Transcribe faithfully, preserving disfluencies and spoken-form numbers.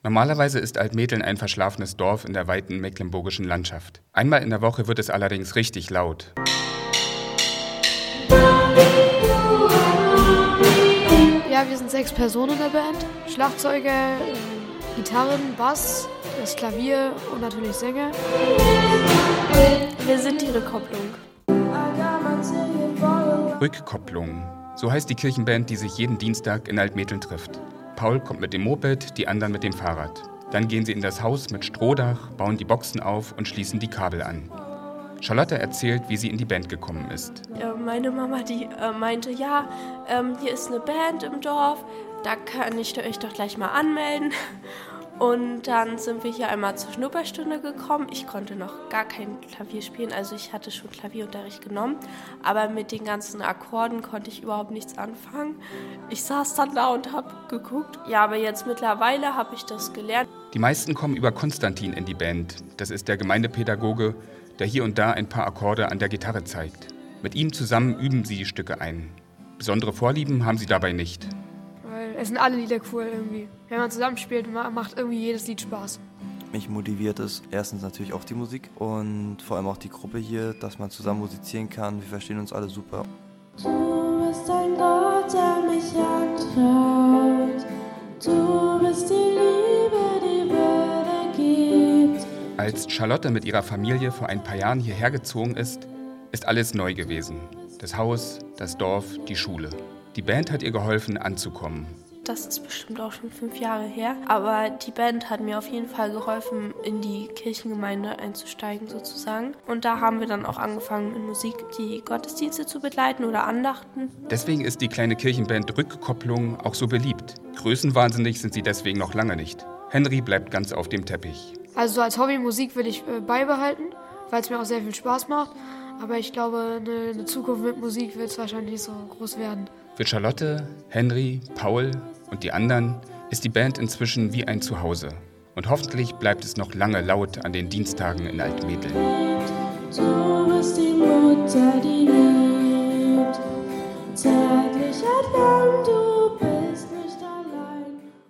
Normalerweise ist Altmetheln ein verschlafenes Dorf in der weiten mecklenburgischen Landschaft. Einmal in der Woche wird es allerdings richtig laut. Ja, wir sind sechs Personen in der Band. Schlagzeuger, Gitarren, Bass, das Klavier und natürlich Sänger. Wir sind die Rückkopplung. Rückkopplung. So heißt die Kirchenband, die sich jeden Dienstag in Altmetheln trifft. Paul kommt mit dem Moped, die anderen mit dem Fahrrad. Dann gehen sie in das Haus mit Strohdach, bauen die Boxen auf und schließen die Kabel an. Charlotte erzählt, wie sie in die Band gekommen ist. Ja, meine Mama, die äh, meinte, ja, ähm, hier ist eine Band im Dorf, da kann ich euch doch gleich mal anmelden. Und dann sind wir hier einmal zur Schnupperstunde gekommen. Ich konnte noch gar kein Klavier spielen, also ich hatte schon Klavierunterricht genommen, aber mit den ganzen Akkorden konnte ich überhaupt nichts anfangen. Ich saß dann da und habe geguckt. Ja, aber jetzt mittlerweile habe ich das gelernt. Die meisten kommen über Konstantin in die Band. Das ist der Gemeindepädagoge, der hier und da ein paar Akkorde an der Gitarre zeigt. Mit ihm zusammen üben sie die Stücke ein. Besondere Vorlieben haben sie dabei nicht. Weil es sind alle Lieder cool irgendwie. Wenn man zusammenspielt, macht irgendwie jedes Lied Spaß. Mich motiviert es erstens natürlich auch die Musik und vor allem auch die Gruppe hier, dass man zusammen musizieren kann. Wir verstehen uns alle super. Du bist ein Gott, der mich antraut. Du bist die Liebe, die Würde gibt. Als Charlotte mit ihrer Familie vor ein paar Jahren hierher gezogen ist, ist alles neu gewesen. Das Haus, das Dorf, die Schule. Die Band hat ihr geholfen, anzukommen. Das ist bestimmt auch schon fünf Jahre her. Aber die Band hat mir auf jeden Fall geholfen, in die Kirchengemeinde einzusteigen sozusagen. Und da haben wir dann auch angefangen, in Musik die Gottesdienste zu begleiten oder Andachten. Deswegen ist die kleine Kirchenband Rückkopplung auch so beliebt. Größenwahnsinnig sind sie deswegen noch lange nicht. Henry bleibt ganz auf dem Teppich. Also so als Hobby Musik will ich äh, beibehalten, weil es mir auch sehr viel Spaß macht. Aber ich glaube, eine, eine Zukunft mit Musik wird es wahrscheinlich nicht so groß werden. Für Charlotte, Henry, Paul und die anderen ist die Band inzwischen wie ein Zuhause. Und hoffentlich bleibt es noch lange laut an den Dienstagen in Altmetheln. Du bist die